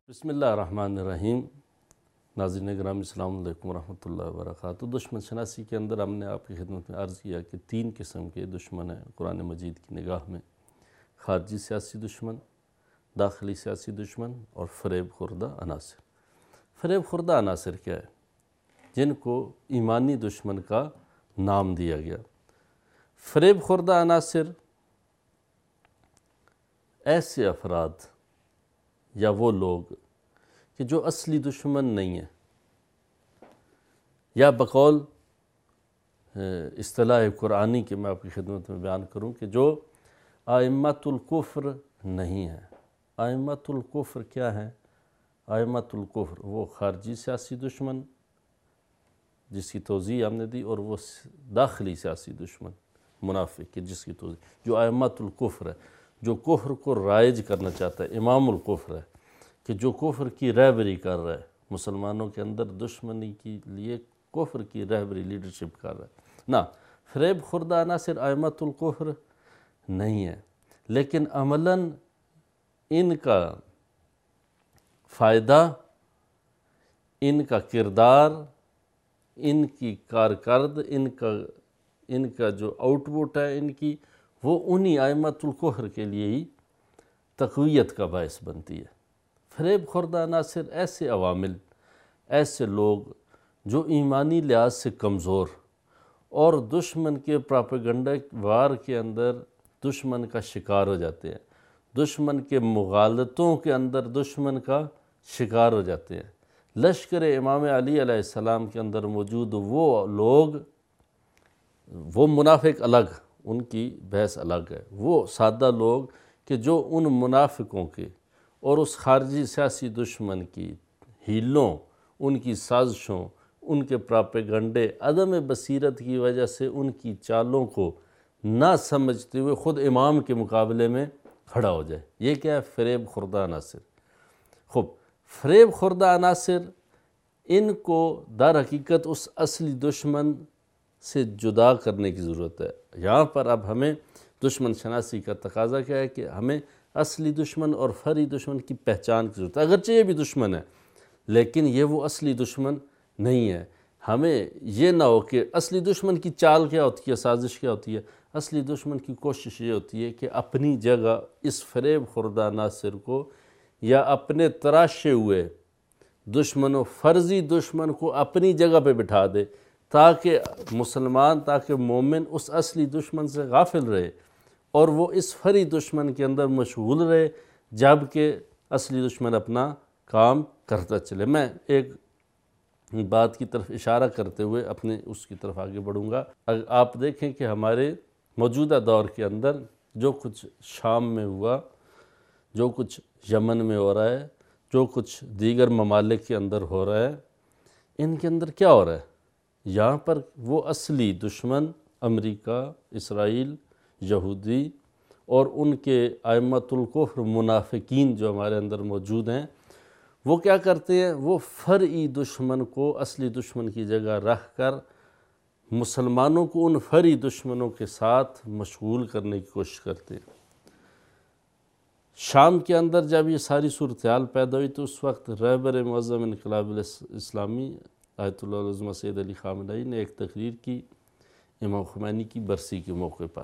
بسم اللہ الرحمن الرحیم۔ ناظرین گرامی السلام علیکم ورحمۃ اللہ وبرکاتہ۔ دشمن شناسی کے اندر ہم نے آپ کی خدمت میں عرض کیا کہ 3 قسم کے دشمن ہیں قرآن مجید کی نگاہ میں: خارجی سیاسی دشمن، داخلی سیاسی دشمن اور فریب خوردہ عناصر۔ فریب خوردہ عناصر کیا ہے؟ جن کو ایمانی دشمن کا نام دیا گیا۔ فریب خوردہ عناصر ایسے افراد یا وہ لوگ کہ جو اصلی دشمن نہیں ہیں، یا بقول اصطلاح قرآنی کے میں آپ کی خدمت میں بیان کروں کہ جو ائمۃ الکفر نہیں ہیں۔ ائمۃ الکفر کیا ہیں؟ ائمۃ الکفر وہ خارجی سیاسی دشمن جس کی توضیح ہم نے دی، اور وہ داخلی سیاسی دشمن منافق کی جس کی توضیح، جو ائمۃ الکفر ہے، جو کفر کو رائج کرنا چاہتا ہے، امام الکفر ہے، کہ جو کفر کی رہبری کر رہا ہے، مسلمانوں کے اندر دشمنی کے لیے کفر کی رہبری لیڈرشپ کر رہا ہے۔ نہ، فریب خوردہ عناصر ائمۃ الکفر نہیں ہے، لیکن عملاً ان کا فائدہ، ان کا کردار، ان کی کارکرد، ان کا جو آؤٹ پٹ ہے ان کی، وہ انہی ائمۃ الکفر کے لیے ہی تقویت کا باعث بنتی ہے۔ فریب خوردہ عناصر ایسے عوامل، ایسے لوگ جو ایمانی لحاظ سے کمزور اور دشمن کے پراپیگنڈا وار کے اندر دشمن کا شکار ہو جاتے ہیں، دشمن کے مغالطوں کے اندر دشمن کا شکار ہو جاتے ہیں۔ لشکر امام علی علیہ السلام کے اندر موجود وہ لوگ، وہ منافق الگ، ان کی بحث الگ ہے، وہ سادہ لوگ کہ جو ان منافقوں کے اور اس خارجی سیاسی دشمن کی ہیلوں، ان کی سازشوں، ان کے پراپیگنڈے، عدم بصیرت کی وجہ سے ان کی چالوں کو نہ سمجھتے ہوئے خود امام کے مقابلے میں کھڑا ہو جائے۔ یہ کیا ہے؟ فریب خوردہ عناصر۔ خوب، فریب خوردہ عناصر، ان کو در حقیقت اس اصلی دشمن سے جدا کرنے کی ضرورت ہے۔ یہاں پر اب ہمیں دشمن شناسی کا تقاضا کیا ہے کہ ہمیں اصلی دشمن اور فرعی دشمن کی پہچان کی ضرورت ہے۔ اگرچہ یہ بھی دشمن ہے، لیکن یہ وہ اصلی دشمن نہیں ہے۔ ہمیں یہ نہ ہو کہ اصلی دشمن کی چال کیا ہوتی ہے، سازش کیا ہوتی ہے۔ اصلی دشمن کی کوشش یہ ہوتی ہے کہ اپنی جگہ اس فریب خوردہ عناصر کو، یا اپنے تراشے ہوئے دشمن و فرضی دشمن کو اپنی جگہ پہ بٹھا دے، تاکہ مسلمان، تاکہ مومن اس اصلی دشمن سے غافل رہے اور وہ اس فرعی دشمن کے اندر مشغول رہے، جبکہ اصلی دشمن اپنا کام کرتا چلے۔ میں ایک بات کی طرف اشارہ کرتے ہوئے اپنے اس کی طرف آگے بڑھوں گا۔ آپ دیکھیں کہ ہمارے موجودہ دور کے اندر جو کچھ شام میں ہوا، جو کچھ یمن میں ہو رہا ہے، جو کچھ دیگر ممالک کے اندر ہو رہا ہے، ان کے اندر کیا ہو رہا ہے؟ یہاں پر وہ اصلی دشمن امریکہ، اسرائیل، یہودی اور ان کے ائمۃ الکفر منافقین جو ہمارے اندر موجود ہیں، وہ کیا کرتے ہیں؟ وہ فرعی دشمن کو اصلی دشمن کی جگہ رکھ کر مسلمانوں کو ان فرعی دشمنوں کے ساتھ مشغول کرنے کی کوشش کرتے ہیں۔ شام کے اندر جب یہ ساری صورتحال پیدا ہوئی تو اس وقت رہبر معظم انقلاب اسلامی آیت اللہ العظمہ سید علی خامنہ ای نے ایک تقریر کی امام خمینی کی برسی کے موقع پر۔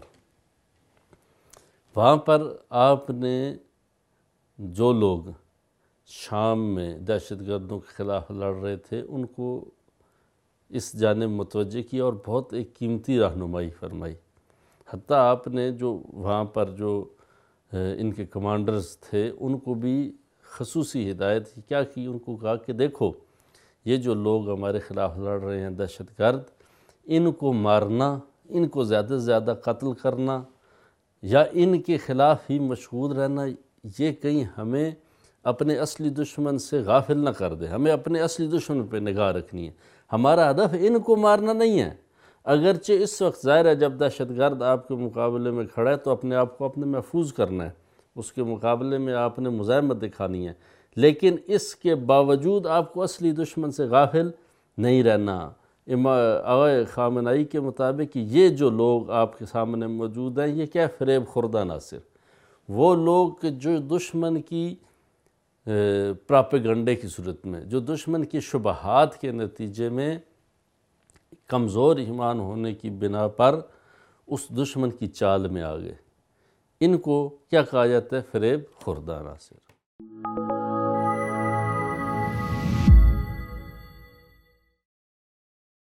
وہاں پر آپ نے جو لوگ شام میں دہشت گردوں کے خلاف لڑ رہے تھے ان کو اس جانب متوجہ کیا اور بہت ایک قیمتی رہنمائی فرمائی۔ حتیٰ آپ نے جو وہاں پر جو ان کے کمانڈرز تھے ان کو بھی خصوصی ہدایت کیا کی، ان کو کہا کہ دیکھو یہ جو لوگ ہمارے خلاف لڑ رہے ہیں دہشت گرد، ان کو مارنا، ان کو زیادہ سے زیادہ قتل کرنا یا ان کے خلاف ہی مشغول رہنا، یہ کہیں ہمیں اپنے اصلی دشمن سے غافل نہ کر دے۔ ہمیں اپنے اصلی دشمن پہ نگاہ رکھنی ہے۔ ہمارا ہدف ان کو مارنا نہیں ہے۔ اگرچہ اس وقت ظاہر ہے جب دہشت گرد آپ کے مقابلے میں کھڑا ہے تو اپنے آپ کو اپنے محفوظ کرنا ہے، اس کے مقابلے میں آپ نے مزاحمت دکھانی ہے، لیکن اس کے باوجود آپ کو اصلی دشمن سے غافل نہیں رہنا۔ آقا خامنہ ای کے مطابق یہ جو لوگ آپ کے سامنے موجود ہیں، یہ کیا فریب خوردہ عناصر، وہ لوگ جو دشمن کی پراپیگنڈے کی صورت میں، جو دشمن کی شبہات کے نتیجے میں کمزور ایمان ہونے کی بنا پر اس دشمن کی چال میں آ گئے۔ ان کو کیا کہا جاتا ہے؟ فریب خوردہ عناصر۔